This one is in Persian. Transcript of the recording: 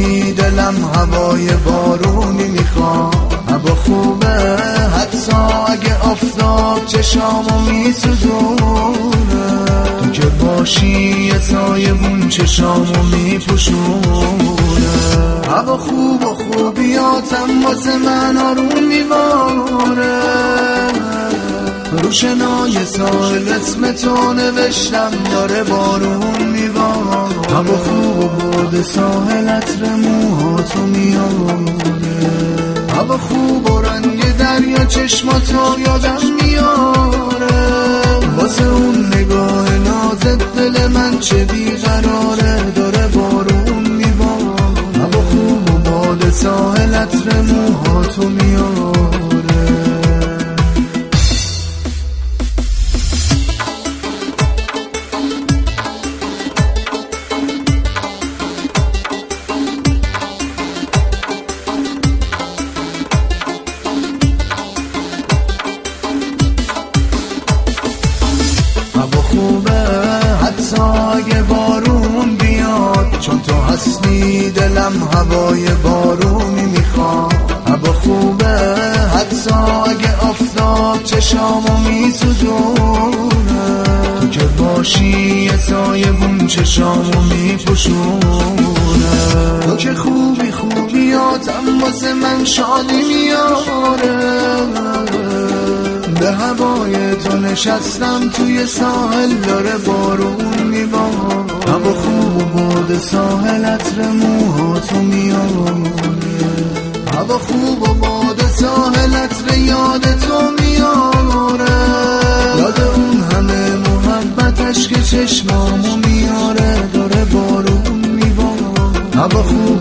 هستی دلم هوای بارونی میخواد. هوا خوبه حتی اگه آفتاب چشامو میسوزونه، تو که باشی یه سایبون چشامو میپوشونه. هوا خوب و خوبیاتم واسه من آروم میباره، رو شنای ساحل اسم تو نوشتم داره بارون میباره. هوا خوب و باد ساحل عطر موهاتو میاره، هوا خوب و رنگ دریا چشماتو یادم میاره. واسه اون نگاه نازت دل من چه بیقراره، داره بارون میباره. هوا خوب و باد ساحل عطر موهاتو میاره. هوا خوبه حتی اگه بارون بیاد، چون تو هستی دلم هوای بارونی میخواد. هوا خوبه حتی اگه آفتاب چشامو میسوزونه، تو که باشی یه سایبون چشامو میپوشونه. تو که خوبی خوبیاتم واسه من شادی میاره، به هوای تو نشستم توی ساحل داره بارون میباره. هوا خوب و باد ساحل عطر موهاتو میاره، هوا خوب و باد ساحل عطر یاد تو میاره. یاد اون همه محبتش که چشمامو میاره، داره بارون میباره. هوا خوب